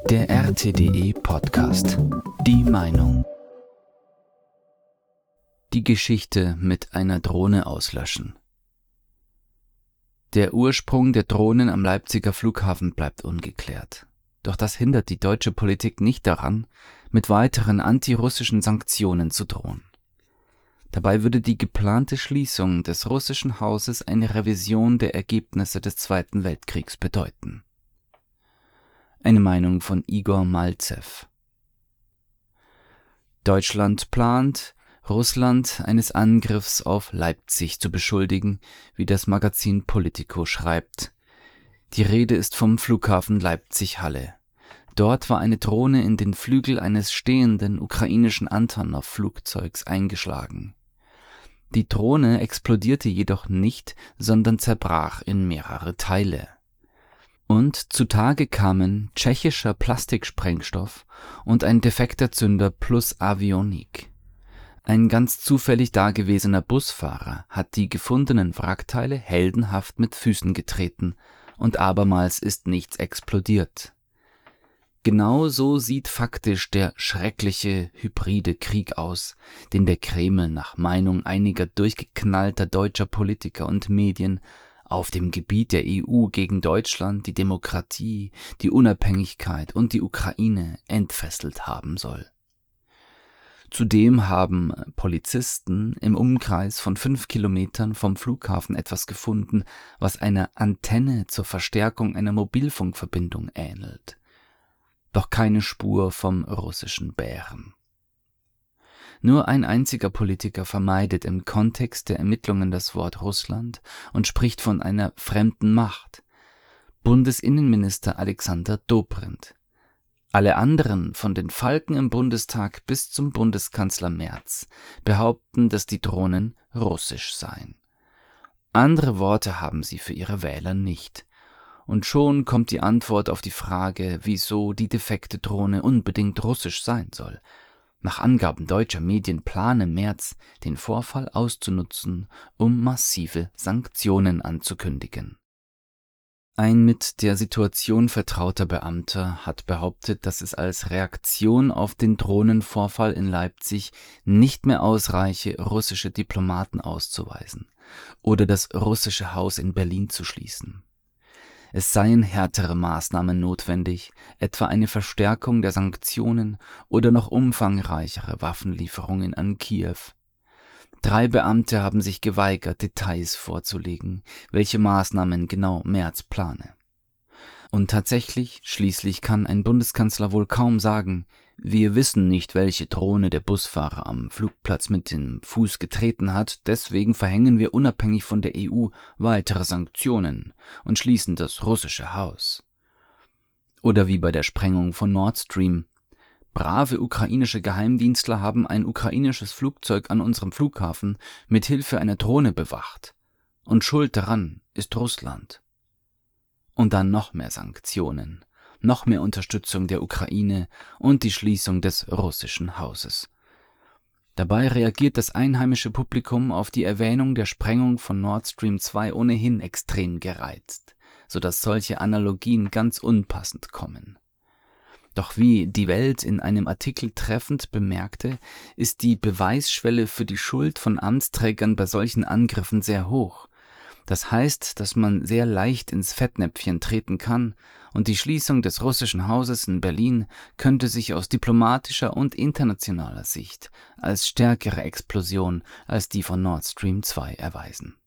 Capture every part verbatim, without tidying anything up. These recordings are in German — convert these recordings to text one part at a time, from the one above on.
Der R T D E-Podcast. Die Meinung. Die Geschichte mit einer Drohne auslöschen. Der Ursprung der Drohnen am Leipziger Flughafen bleibt ungeklärt. Doch das hindert die deutsche Politik nicht daran, mit weiteren antirussischen Sanktionen zu drohen. Dabei würde die geplante Schließung des russischen Hauses eine Revision der Ergebnisse des Zweiten Weltkriegs bedeuten. Eine Meinung von Igor Malzew. Deutschland plant, Russland eines Angriffs auf Leipzig zu beschuldigen, wie das Magazin Politico schreibt. Die Rede ist vom Flughafen Leipzig-Halle. Dort war eine Drohne in den Flügel eines stehenden ukrainischen Antonov-Flugzeugs eingeschlagen. Die Drohne explodierte jedoch nicht, sondern zerbrach in mehrere Teile. Und zutage kamen tschechischer Plastiksprengstoff und ein defekter Zünder plus Avionik. Ein ganz zufällig dagewesener Busfahrer hat die gefundenen Wrackteile heldenhaft mit Füßen getreten und abermals ist nichts explodiert. Genau so sieht faktisch der schreckliche hybride Krieg aus, den der Kreml nach Meinung einiger durchgeknallter deutscher Politiker und Medien auf dem Gebiet der E U gegen Deutschland, die Demokratie, die Unabhängigkeit und die Ukraine entfesselt haben soll. Zudem haben Polizisten im Umkreis von fünf Kilometern vom Flughafen etwas gefunden, was einer Antenne zur Verstärkung einer Mobilfunkverbindung ähnelt. Doch keine Spur vom russischen Bären. Nur ein einziger Politiker vermeidet im Kontext der Ermittlungen das Wort Russland und spricht von einer fremden Macht. Bundesinnenminister Alexander Dobrindt. Alle anderen, von den Falken im Bundestag bis zum Bundeskanzler Merz, behaupten, dass die Drohnen russisch seien. Andere Worte haben sie für ihre Wähler nicht. Und schon kommt die Antwort auf die Frage, wieso die defekte Drohne unbedingt russisch sein soll. Nach Angaben deutscher Medien plane Merz, den Vorfall auszunutzen, um massive Sanktionen anzukündigen. Ein mit der Situation vertrauter Beamter hat behauptet, dass es als Reaktion auf den Drohnenvorfall in Leipzig nicht mehr ausreiche, russische Diplomaten auszuweisen oder das russische Haus in Berlin zu schließen. Es seien härtere Maßnahmen notwendig, etwa eine Verstärkung der Sanktionen oder noch umfangreichere Waffenlieferungen an Kiew. Drei Beamte haben sich geweigert, Details vorzulegen, welche Maßnahmen genau Merz plane. Und tatsächlich, schließlich kann ein Bundeskanzler wohl kaum sagen, wir wissen nicht, welche Drohne der Busfahrer am Flugplatz mit dem Fuß getreten hat, deswegen verhängen wir unabhängig von der E U weitere Sanktionen und schließen das russische Haus. Oder wie bei der Sprengung von Nord Stream. Brave ukrainische Geheimdienstler haben ein ukrainisches Flugzeug an unserem Flughafen mit Hilfe einer Drohne bewacht. Und schuld daran ist Russland. Und dann noch mehr Sanktionen. Noch mehr Unterstützung der Ukraine und die Schließung des russischen Hauses. Dabei reagiert das einheimische Publikum auf die Erwähnung der Sprengung von Nord Stream zwei ohnehin extrem gereizt, sodass solche Analogien ganz unpassend kommen. Doch wie Die Welt in einem Artikel treffend bemerkte, ist die Beweisschwelle für die Schuld von Amtsträgern bei solchen Angriffen sehr hoch. Das heißt, dass man sehr leicht ins Fettnäpfchen treten kann und die Schließung des russischen Hauses in Berlin könnte sich aus diplomatischer und internationaler Sicht als stärkere Explosion als die von Nord Stream zwei erweisen.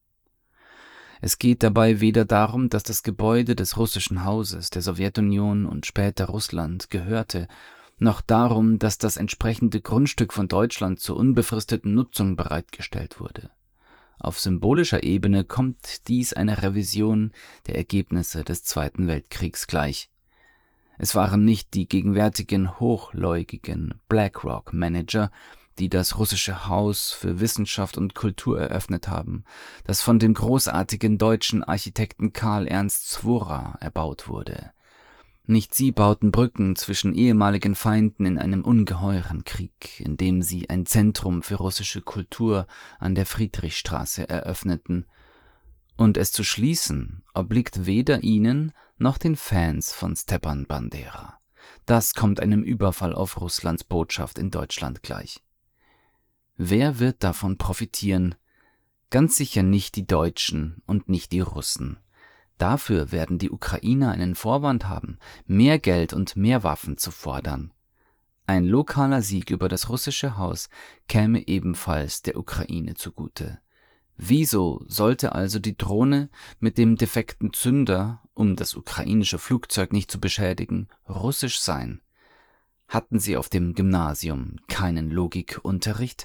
Es geht dabei weder darum, dass das Gebäude des russischen Hauses der Sowjetunion und später Russland gehörte, noch darum, dass das entsprechende Grundstück von Deutschland zur unbefristeten Nutzung bereitgestellt wurde. Auf symbolischer Ebene kommt dies einer Revision der Ergebnisse des Zweiten Weltkriegs gleich. Es waren nicht die gegenwärtigen hochläugigen BlackRock-Manager, die das russische Haus für Wissenschaft und Kultur eröffnet haben, das von dem großartigen deutschen Architekten Karl Ernst Zwora erbaut wurde. Nicht sie bauten Brücken zwischen ehemaligen Feinden in einem ungeheuren Krieg, indem sie ein Zentrum für russische Kultur an der Friedrichstraße eröffneten. Und es zu schließen obliegt weder ihnen noch den Fans von Stepan Bandera. Das kommt einem Überfall auf Russlands Botschaft in Deutschland gleich. Wer wird davon profitieren? Ganz sicher nicht die Deutschen und nicht die Russen. Dafür werden die Ukrainer einen Vorwand haben, mehr Geld und mehr Waffen zu fordern. Ein lokaler Sieg über das russische Haus käme ebenfalls der Ukraine zugute. Wieso sollte also die Drohne mit dem defekten Zünder, um das ukrainische Flugzeug nicht zu beschädigen, russisch sein? Hatten Sie auf dem Gymnasium keinen Logikunterricht?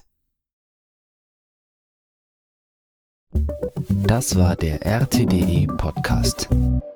Das war der R T D E Podcast.